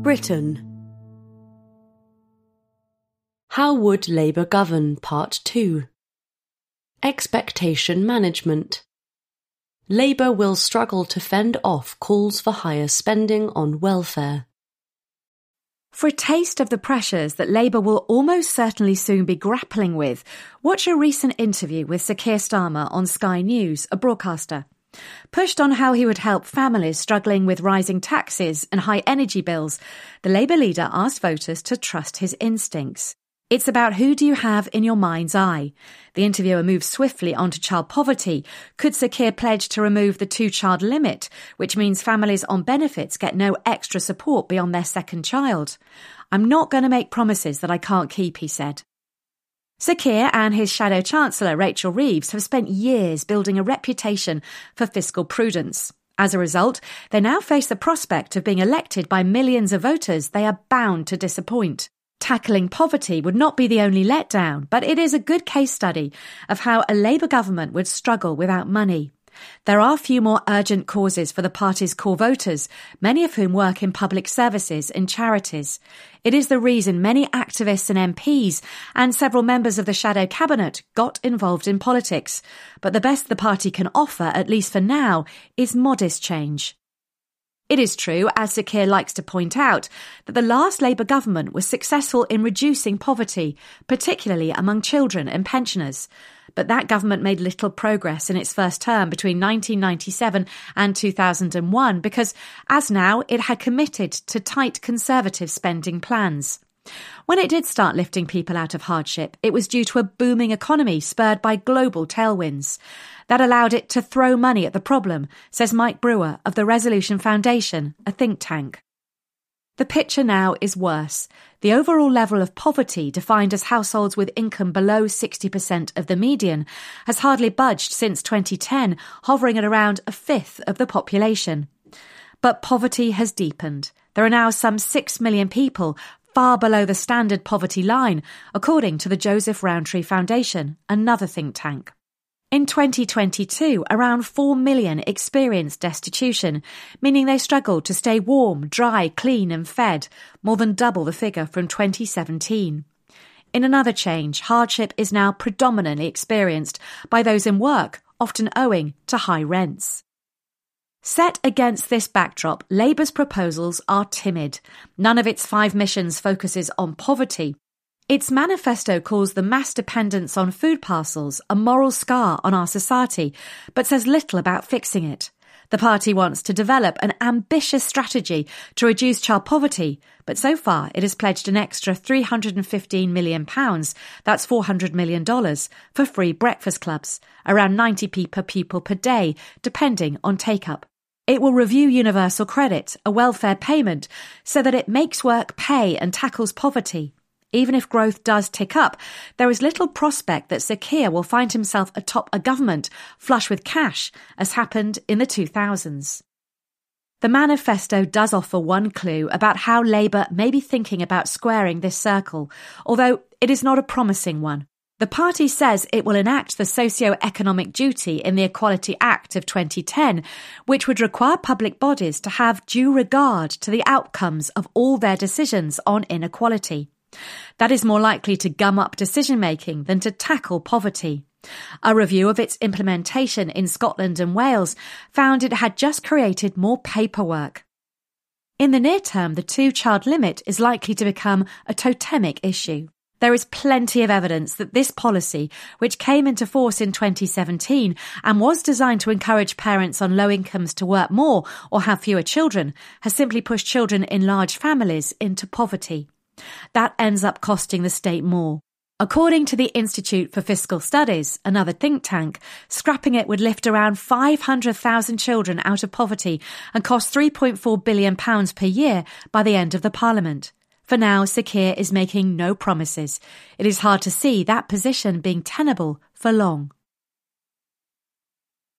Britain. How would Labour govern? Part 2. Expectation management. Labour will struggle to fend off calls for higher spending on welfare. For a taste of the pressures that Labour will almost certainly soon be grappling with, watch a recent interview with Sir Keir Starmer on Sky News, a broadcaster. Pushed on how he would help families struggling with rising taxes and high energy bills, the Labour leader asked voters to trust his instincts. It's about who do you have in your mind's eye. The interviewer moves swiftly onto child poverty. Could Sir Keir pledge to remove the 2-child limit, which means families on benefits get no extra support beyond their second child? I'm not going to make promises that I can't keep, he said. Sir Keir and his shadow chancellor, Rachel Reeves, have spent years building a reputation for fiscal prudence. As a result, they now face the prospect of being elected by millions of voters they are bound to disappoint. Tackling poverty would not be the only letdown, but it is a good case study of how a Labour government would struggle without money. There are few more urgent causes for the party's core voters, many of whom work in public services and charities. It is the reason many activists and MPs and several members of the shadow cabinet got involved in politics. But the best the party can offer, at least for now, is modest change. It is true, as Sir Keir likes to point out, that the last Labour government was successful in reducing poverty, particularly among children and pensioners. But that government made little progress in its first term between 1997 and 2001 because, as now, it had committed to tight Conservative spending plans. When it did start lifting people out of hardship, it was due to a booming economy spurred by global tailwinds. That allowed it to throw money at the problem, says Mike Brewer of the Resolution Foundation, a think tank. The picture now is worse. The overall level of poverty, defined as households with income below 60% of the median, has hardly budged since 2010, hovering at around a fifth of the population. But poverty has deepened. There are now some 6 million people far below the standard poverty line, according to the Joseph Rowntree Foundation, another think tank. In 2022, around 4 million experienced destitution, meaning they struggled to stay warm, dry, clean and fed, more than double the figure from 2017. In another change, hardship is now predominantly experienced by those in work, often owing to high rents. Set against this backdrop, Labour's proposals are timid. None of its 5 missions focuses on poverty. Its manifesto calls the mass dependence on food parcels a moral scar on our society, but says little about fixing it. The party wants to develop an ambitious strategy to reduce child poverty, but so far it has pledged an extra £315 million, that's $400 million, for free breakfast clubs, around 90p per pupil per day, depending on take-up. It will review universal credit, a welfare payment, so that it makes work pay and tackles poverty. Even if growth does tick up, there is little prospect that Sir Keir will find himself atop a government flush with cash, as happened in the 2000s. The manifesto does offer one clue about how Labour may be thinking about squaring this circle, although it is not a promising one. The party says it will enact the socio-economic duty in the Equality Act of 2010, which would require public bodies to have due regard to the outcomes of all their decisions on inequality. That is more likely to gum up decision-making than to tackle poverty. A review of its implementation in Scotland and Wales found it had just created more paperwork. In the near term, the 2-child limit is likely to become a totemic issue. There is plenty of evidence that this policy, which came into force in 2017 and was designed to encourage parents on low incomes to work more or have fewer children, has simply pushed children in large families into poverty. That ends up costing the state more. According to the Institute for Fiscal Studies, another think tank, scrapping it would lift around 500,000 children out of poverty and cost £3.4 billion per year by the end of the Parliament. For now, Sir Keir is making no promises. It is hard to see that position being tenable for long.